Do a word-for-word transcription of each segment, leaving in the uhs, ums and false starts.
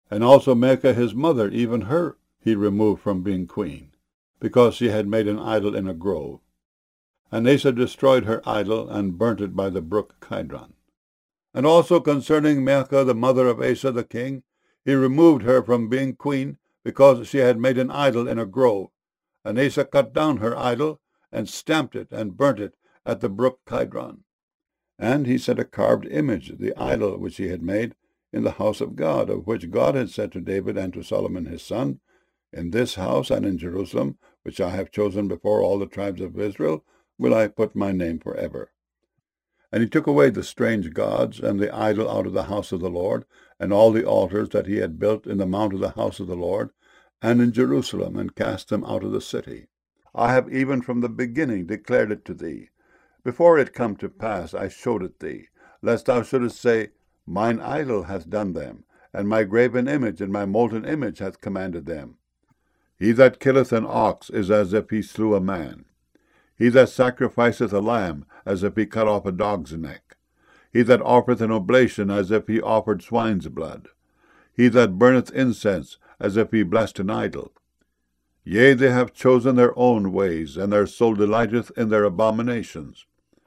And also Maachah his mother, even her he removed from being queen, because she had made an idol in a grove. And Asa destroyed her idol, and burnt it by the brook Kidron. And also concerning Maachah the mother of Asa the king, he removed her from being queen, because she had made an idol in a grove. And Asa cut down her idol, and stamped it, and burnt it at the brook Kidron. And he set a carved image, the idol which he had made, in the house of God, of which God had said to David and to Solomon his son, In this house and in Jerusalem, which I have chosen before all the tribes of Israel, will I put my name forever. And he took away the strange gods and the idol out of the house of the Lord, and all the altars that he had built in the mount of the house of the Lord, and in Jerusalem, and cast them out of the city. I have even from the beginning declared it to thee. Before it come to pass I showed it thee, lest thou shouldest say, Mine idol hath done them, and my graven image and my molten image hath commanded them. He that killeth an ox is as if he slew a man. He that sacrificeth a lamb, as if he cut off a dog's neck. He that offereth an oblation, as if he offered swine's blood. He that burneth incense, as if he blessed an idol. Yea, they have chosen their own ways, and their soul delighteth in their abominations.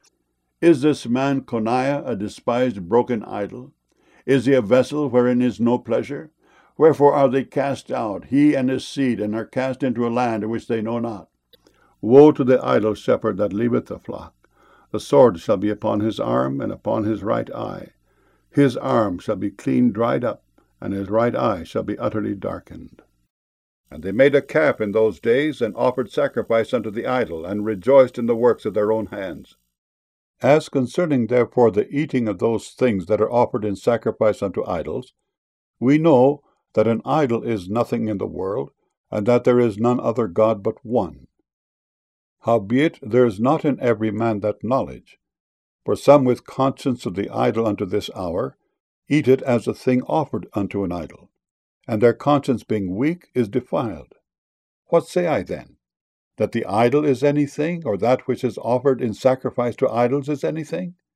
Is this man Coniah a despised broken idol? Is he a vessel wherein is no pleasure? Wherefore are they cast out, he and his seed, and are cast into a land which they know not? Woe to the idle shepherd that leaveth the flock! The sword shall be upon his arm, and upon his right eye. His arm shall be clean dried up, and his right eye shall be utterly darkened. And they made a calf in those days, and offered sacrifice unto the idol, and rejoiced in the works of their own hands. As concerning therefore the eating of those things that are offered in sacrifice unto idols, we know that an idol is nothing in the world, and that there is none other God but one. Howbeit there is not in every man that knowledge. For some with conscience of the idol unto this hour eat it as a thing offered unto an idol, and their conscience being weak is defiled. What say I then? That the idol is anything, or that which is offered in sacrifice to idols is anything?